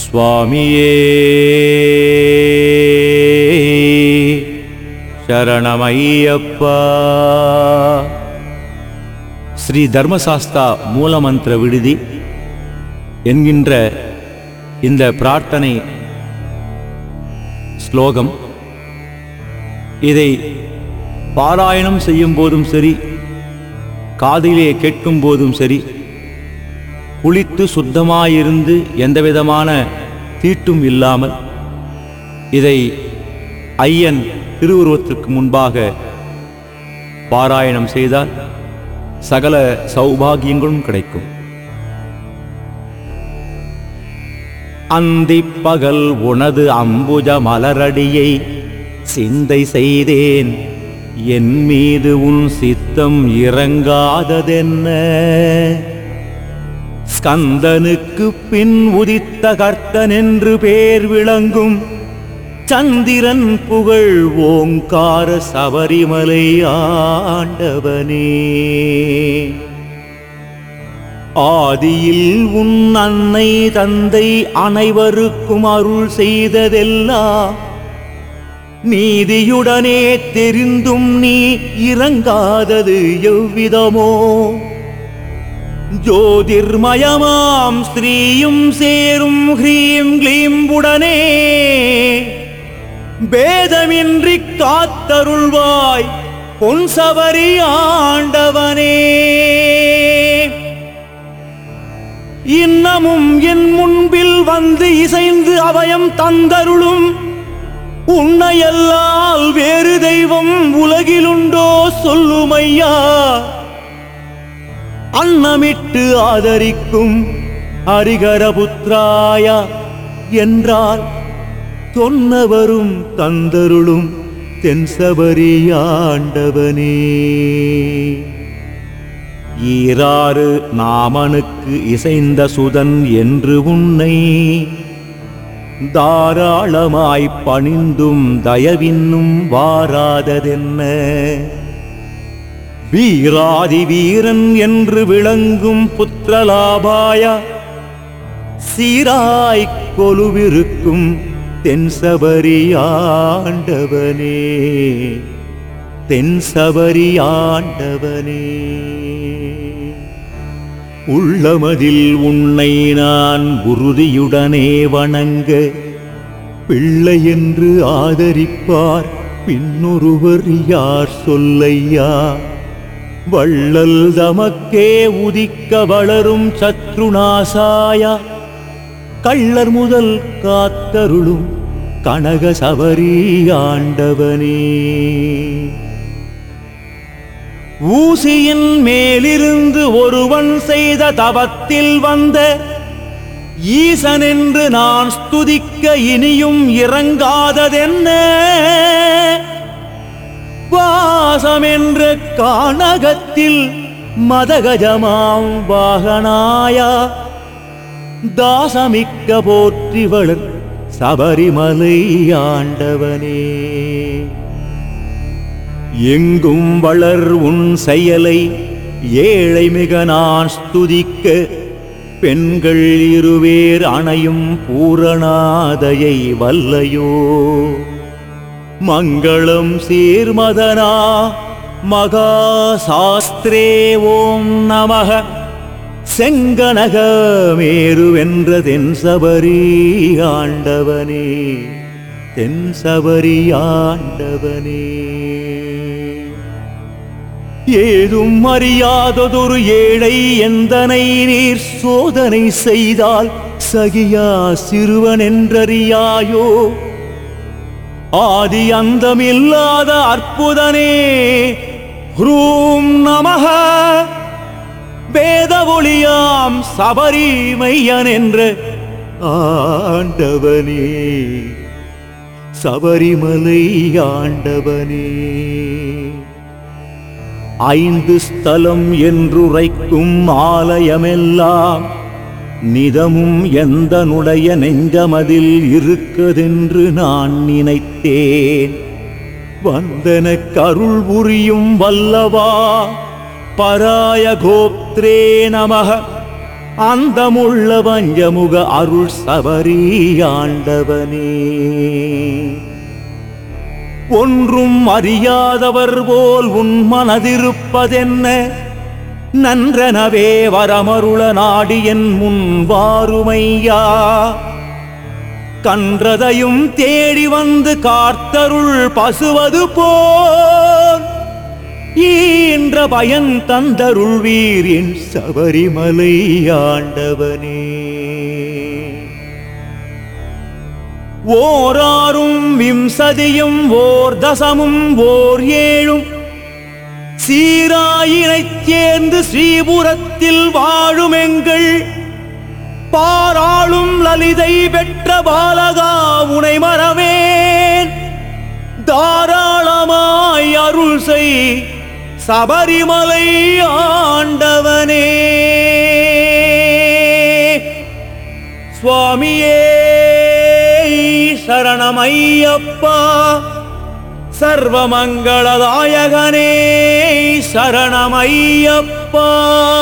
சுவாமியே சரணமையப்பா. ஸ்ரீ தர்மசாஸ்தா மூலமந்திர விடுதி என்கின்ற இந்த பிரார்த்தனை ஸ்லோகம், இதை பாராயணம் செய்யும் போதும் சரி, காதிலே கேட்கும் போதும் சரி, குளித்து சுத்தமாயிருந்து எந்தவிதமான தீட்டும் இல்லாமல் இதை ஐயன் திருவுருவத்திற்கு முன்பாக பாராயணம் செய்தால் சகல சௌபாகியங்களும் கிடைக்கும். அந்தி பகல் உனது அம்புஜ மலரடியை சிந்தை செய்தேன், என் மீது உன் சித்தம் இறங்காததென்ன. ஸ்கந்தனுக்கு பின் உதித்த கர்த்தன் என்று பேர் விளங்கும் சந்திரன் புகழ் ஓங்கார சபரிமலை ஆண்டவனே. ஆதியில் உன் அன்னை தந்தை அனைவருக்கும் அருள் செய்ததெல்லாம் நீதியுடனே தெரிந்தும் நீ இறங்காதது எவ்விதமோ. ஜோதிர்மயமாம் ஸ்ரீயும் சேரும் ஹ்ரீம் க்ளீம் உடனே பேதமின்றி காத்தருள்வாய் பொன் சபரி ஆண்டவனே. இன்னமும் என் முன்பில் வந்து இசைந்து அபயம் தந்தருளும் உன்னையல்லால் வேறு தெய்வம் உலகிலுண்டோ சொல்லுமையா. அன்னமிட்டு ஆதரிக்கும் ஹரிகரபுத்ராயா என்றால் சொன்னவரும் தந்தருளும் தென்சபரி ஆண்டவனே. ஈராறு நாமனுக்கு இசைந்த சுதன் என்று உன்னை தாராளமாய் பணிந்தும் தயவின்னும் வாராததென்ன. வீராதி வீரன் என்று விளங்கும் புத்திரலாபாய சீராய் கொலுவிருக்கும் தென்சபரி ஆண்டவனே, தென்சபரி ஆண்டவனே. உள்ளமதில் உன்னை நான் உறுதியுடனே வணங்க பிள்ளை என்று ஆதரிப்பார் பின்னொருவர் யார் சொல்லையா. வள்ளல் தமக்கே உதிக்க வளரும் சத்ருநாசாயா கள்ளர் முதல் காத்தருளும் கனக சபரி ஆண்டவனே. ஊசியின் மேலிருந்து ஒருவன் செய்த தவத்தில் வந்த ஈசன் என்று நான் ஸ்துதிக்க இனியும் இறங்காததென்ன. வாசமென்ற கானகத்தில் மதகஜமாம் வாகனாயா தாசமிக்க போற்றி வளர் சபரிமலை ஆண்டவனே. எங்கும் வளர் உன் செயலை ஏழை மிக நான் ஸ்துதிக்க பெண்கள் இருவேர் அணையும் பூரணாதையை வல்லையோ. மங்களம் சீர்மதனா மகா சாஸ்திரே ஓம் நமக. செங்கனக மேருவென்ற தென்சபரி ஆண்டவனே, தென்சபரி ஆண்டவனே. ஏதும் அறியாததொரு ஏழை எந்தனை நீர் சோதனை செய்தால் சகியா சிறுவன் என்றறியாயோ. ஆதி அந்தமில்லாத அற்புதனே ஹ்ரூம் நமஹ. வேத ஒளியாம் சபரி மையன் என்ற ஆண்டவனே, சபரிமலை ஆண்டவனே. ஐந்து ஸ்தலம் என்றுரைக்கும் ஆலயமெல்லாம் நிதமும் எந்தனுடைய நெஞ்சமதில் இருக்கதென்று நான் நினைத்தேன். வந்தனக்கு அருள் புரியும் வல்லவா பராய கோப்த்ரே நமக. அந்தமுள்ள பஞ்சமுக அருள் சபரி ஆண்டவனே. ஒன்றும் அறியாதவர் போல் உன் மனதிருப்பதென்ன, நன்றனவே வரமருள நாடி என் முன் வாருமையா. கன்றதையும் தேடி வந்து காத்தருள் பசுவது போல் ஈன்ற பயன் தந்தருள் வீரின் சபரிமலை ஆண்டவனே. ஓராறும் விம்சதியும் ஓர் தசமும் ஓர் ஏழும் சீராயினைச் சேர்ந்து ஸ்ரீபுரத்தில் வாழும் எங்கள் பாராளும் லலிதை பெற்ற பாலகா உனை மறவேன். தாராளமாய் அருள் செய் சபரிமலை ஆண்டவனே. சுவாமியே சரணமையப்பா, சர்வமங்களதாயகனே சரணமையப்பா.